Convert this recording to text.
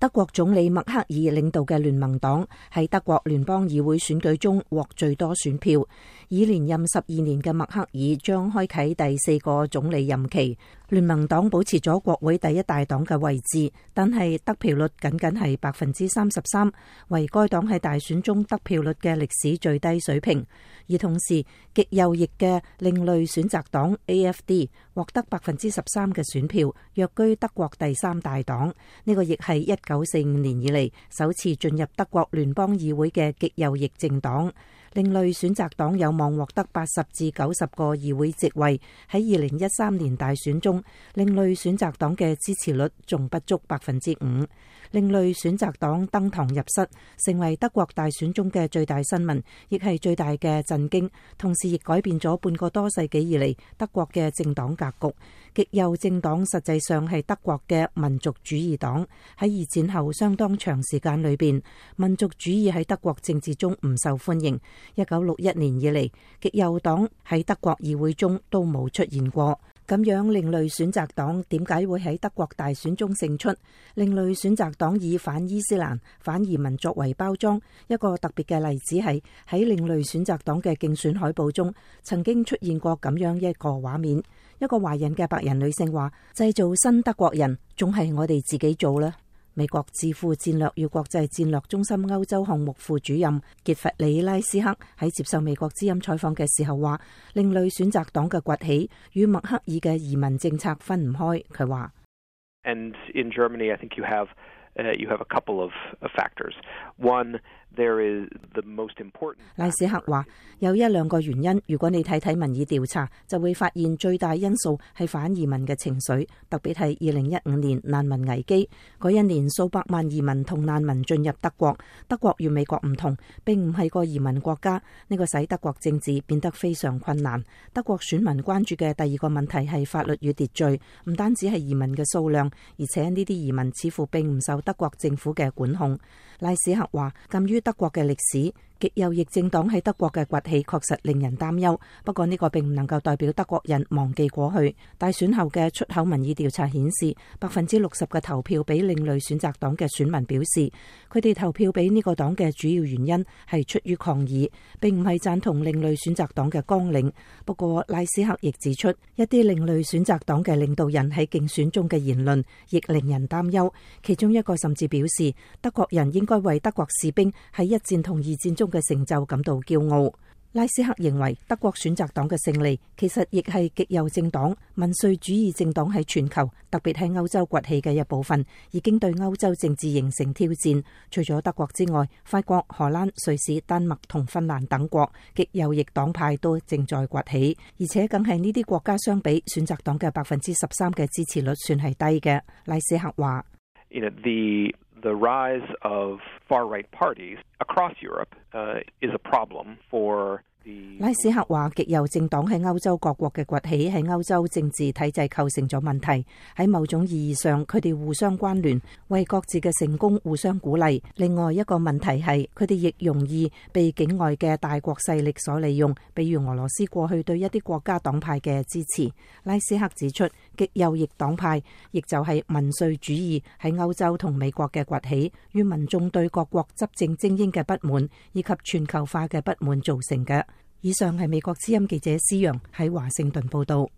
德國總理默克爾領導嘅聯盟黨喺德國聯邦議會選舉中獲最多選票，已連任12年嘅默克爾將開啟第4個總理任期。聯盟黨保持咗國會第一大黨嘅位置，但係得票率僅僅係33%，為該黨喺大選中得票率嘅歷史最低水平。而同時，極右翼嘅另類選擇黨 AFD 獲得13%嘅選票，躍居德國第3大黨。呢個亦係1945年以嚟首次進入德國聯邦議會嘅極右翼政黨。另類選擇黨有望獲得80至90個議會席位。喺2013年大選中，另類選擇黨嘅支持率仲不足5%。另類選擇黨登堂入室，成為德國大選中嘅最大新聞，亦係最大嘅震驚，同時亦改變咗半個多世紀以嚟德國嘅政黨格局。極右政黨實際上係德國嘅民族主義黨。喺二戰後相當長時間裏邊，民族主義喺德國政治中唔受歡迎。1961年以嚟，極右黨喺德國議會中都冇出現過。咁樣另類選擇黨點解會喺德國大選中勝出？另類選擇黨以反伊斯蘭、反移民作為包裝。一個特別嘅例子係喺另類選擇黨嘅競選海報中，曾經出現過咁樣一個畫面：一個華人嘅白人女性話，製造新德國人仲係我哋自己做啦。美國智庫戰略與國際戰略中心歐洲項目副主任傑弗里拉斯克喺接受美國之音採訪嘅時候話，另類選擇黨嘅崛起與默克爾嘅移民政策分唔開。佢話 ：And in Germany, I think you have a couple of factors. One, there is the most important. 拉斯克話有一兩個原因，如果你睇睇民意調查，就會發現最大因素係反移民嘅情緒，特別係2015年難民危機嗰一年，數百萬移民同難民進入德國。德國與美國唔同，並唔係個移民國家，呢個使德國政治變得非常困難。德國選民關注嘅第二個問題係法律與秩序，唔單止係移民嘅數量，而且呢啲移民似乎並唔受德國政府嘅管控。拉斯克話，鑒於德國嘅歷史，極右翼政黨喺德國嘅崛起確實令人擔憂，不過呢個並唔能夠代表德國人忘記過去。大選後嘅出口民意調查顯示，60%嘅投票俾另類選擇黨嘅選民表示，佢哋投票俾呢個黨嘅主要原因係出於抗議，並唔係贊同另類選擇黨嘅綱領。不過拉斯克亦指出，一啲另類選擇黨嘅領導人喺競選中嘅言論亦令人擔憂，其中一個甚至表示，德國人應該為德國士兵喺一戰同二戰中嘅成就感到驕傲。拉斯克認為德國選擇黨嘅勝利其實亦係極右政黨、民粹主義政黨喺全球，特別喺歐洲崛起嘅一部分，已經對歐洲政治形成挑戰。除咗德國之外，法國、荷蘭、瑞士、丹麥同芬蘭等國極右翼黨派都正在崛起，而且更係呢啲國家相比選擇黨嘅13%嘅支持率算係低嘅。拉斯克話 ：The rise of far-right parties across Europe is a problem for the. 拉斯克話，極右政黨喺歐洲各國嘅崛起喺歐洲政治體制構成咗問題。喺某種意義上，佢哋互相關聯，為各自嘅成功互相鼓勵。另外一個問題係，佢哋亦容易被境外嘅大國勢力所利用，比如俄羅斯過去對一啲國家黨派嘅支持。拉斯克指出，極右翼黨派，亦就係民粹主義喺歐洲同美國嘅崛起，與民眾對各國執政精英嘅不滿，以及全球化嘅不滿造成嘅。以上係美國之音記者施陽喺華盛頓報道。